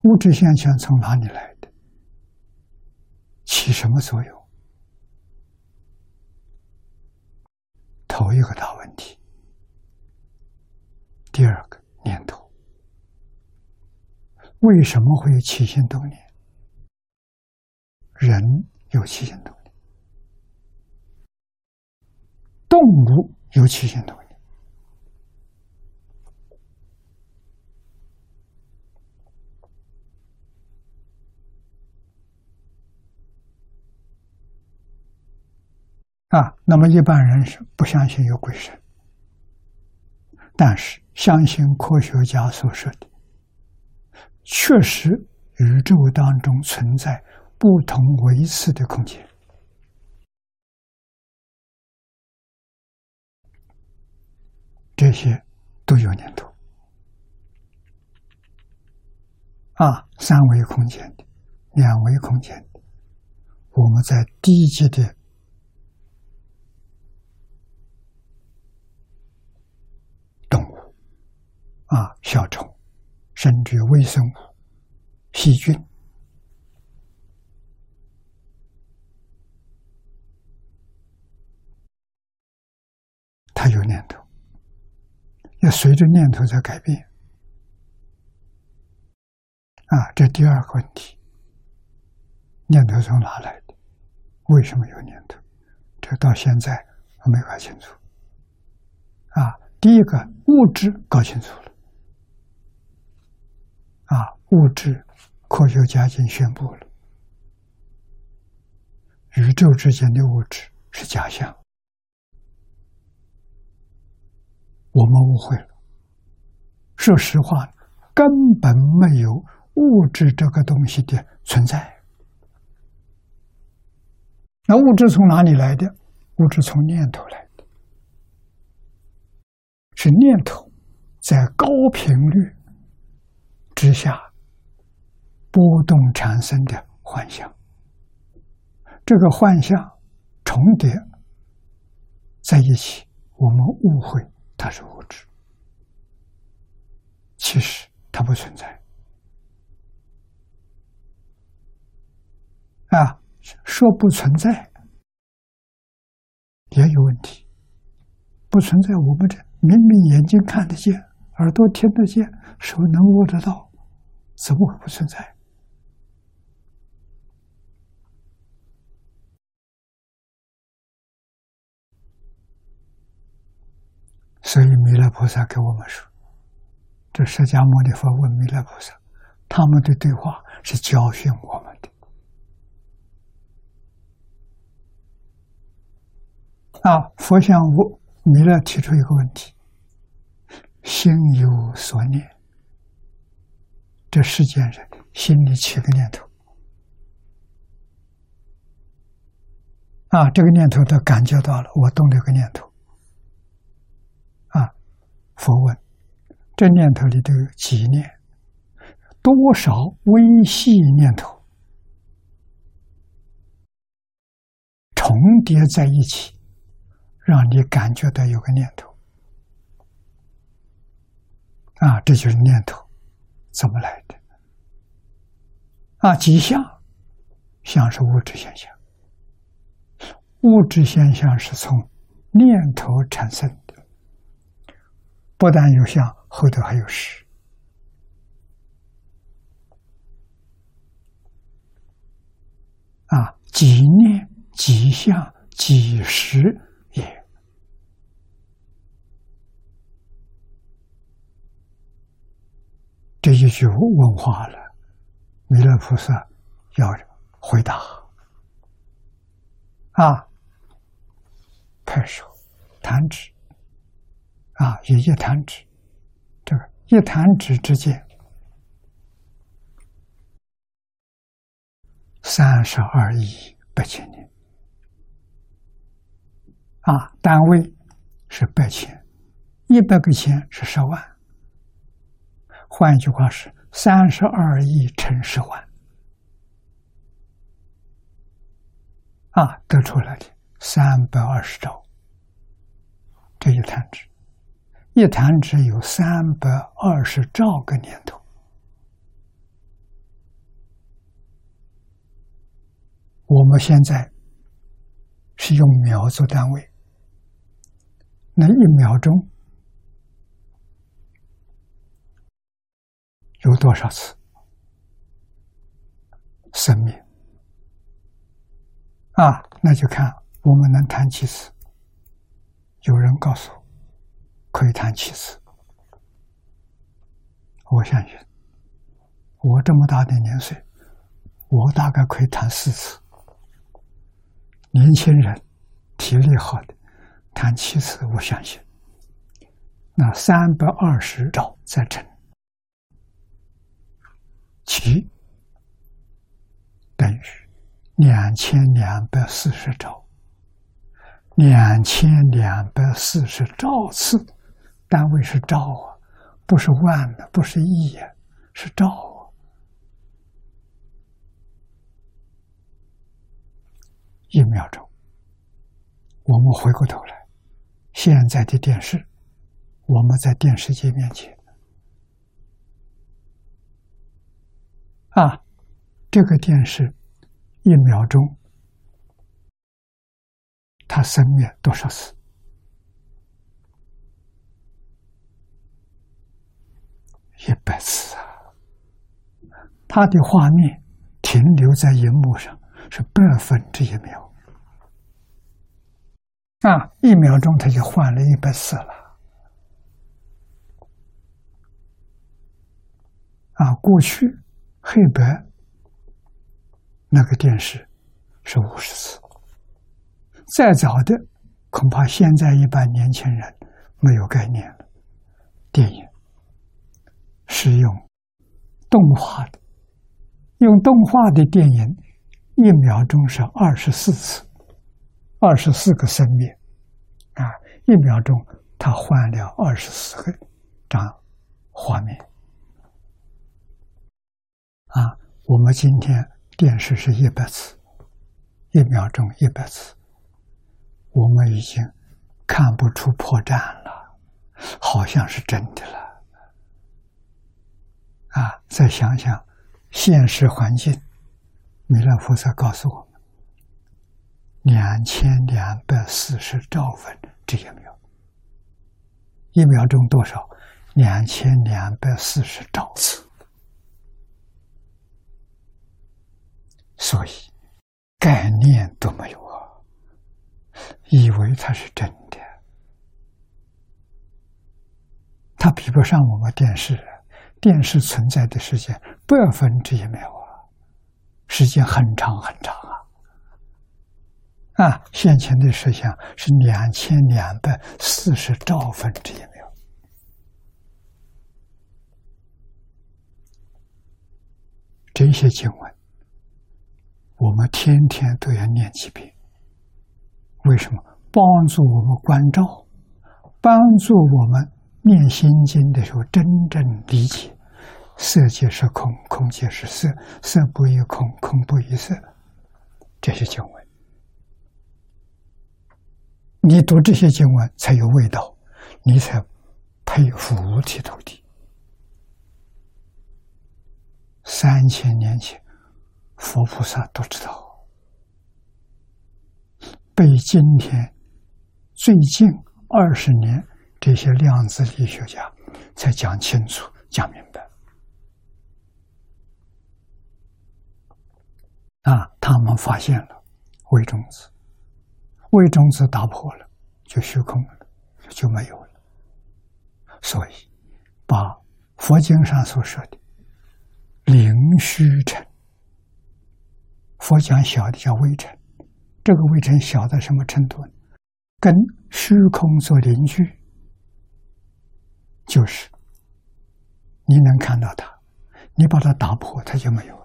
物质现象从哪里来的？起什么作用？头一个大问题。第二个念头，为什么会有起心动念？人有起心动念，动物有起心动念。那么一般人是不相信有鬼神，但是相信科学家所说的，确实宇宙当中存在不同维次的空间，这些都有念头。三维空间的、两维空间的，我们在低级的动物小虫，甚至微生物、细菌，它有念头，要随着念头在改变。这第二个问题，念头从哪来的？为什么有念头？这到现在我没搞清楚。第一个，物质搞清楚了。物质科学家已经宣布了，宇宙之间的物质是假象，我们误会了。说实话，根本没有物质这个东西的存在。那物质从哪里来的？物质从念头来的，是念头在高频率之下波动产生的幻象。这个幻象重叠在一起，我们误会它是物质，其实它不存在。说不存在也有问题。不存在，我们这明明眼睛看得见，耳朵听得见，手能握得到，怎么会不存在？所以弥勒菩萨给我们说，这释迦牟尼佛问弥勒菩萨，他们的对话是教训我们的。佛向弥勒提出一个问题：心有所念，这世间人心里起个念头，这个念头他感觉到了，我动了一个念头。佛问：这念头里头有几念？多少微细念头重叠在一起，让你感觉到有个念头？这就是念头怎么来的？几相？相是物质现象，物质现象是从念头产生的，不但有相，后头还有识。几念几相几识也。这一句问话了，弥勒菩萨要回答。拍手弹指，也一弹指，这个一弹指之间32亿8千年。单位是8千，100个千是10万，换一句话是32亿乘10万。得出来的320兆，这一弹指，一弹指有320兆个念头。 我们现在是用秒做单位，那1秒钟有多少次生命啊？那就看我们能弹几次。有人告诉我可以弹7次，我相信我这么大的年岁，我大概可以弹4次。年轻人体力好的弹7次，我相信那320兆再乘7等于2240兆，2240兆次，单位是兆啊，不是万的，不是亿啊，是兆啊。1秒钟，我们回过头来，现在的电视，我们在电视机面前啊，这个电视1秒钟它生灭多少次？100次啊！它的画面停留在荧幕上是1/100秒啊！1秒钟它就换了100次了啊！过去黑白那个电视是50次，再早的恐怕现在一般年轻人没有概念了。电影是用动画的，用动画的电影1秒钟是24次，24个生灭啊！1秒钟它换了24个张画面啊！我们今天电视是100次，1秒钟100次，我们已经看不出破绽了，好像是真的了啊！再想想现实环境，弥勒菩萨告诉我们，2240兆分之1秒，1秒钟多少？2240兆次。所以概念都没有啊，以为它是真的，它比不上我们电视。电视存在的时间1/100秒啊，时间很长很长啊！啊，现前的实相是2240兆分之1秒。这些经文我们天天都要念几遍，为什么？帮助我们关照，帮助我们念心经的时候真正理解色即是空，空即是色，色不异空，空不异色，这些经文你读这些经文才有味道，你才配五体投地。3000年前佛菩萨都知道，被今天最近20年这些量子力学家才讲清楚讲明白啊！他们发现了微中子，微中子打破了就虚空了，就没有了。所以把佛经上所说的灵虚尘，佛讲小的叫微尘，这个微尘小到什么程度呢？跟虚空做邻居，就是你能看到它，你把它打破，它就没有了，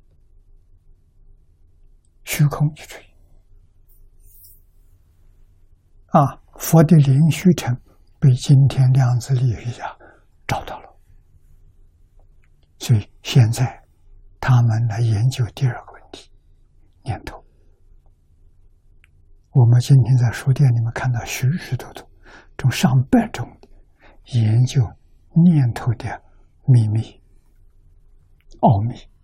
虚空一吹啊！佛的灵虚尘被今天量子力学家找到了，所以现在他们来研究第二个问题，念头。我们今天在书店里面看到许许多多中上百种研究念头的秘密奥秘